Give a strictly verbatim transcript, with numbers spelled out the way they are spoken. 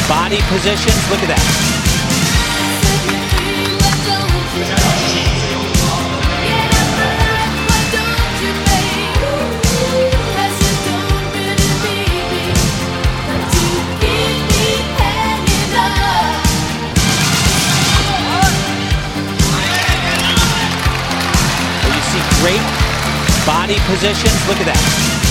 Body positions, look at that. You see great body positions, look at that.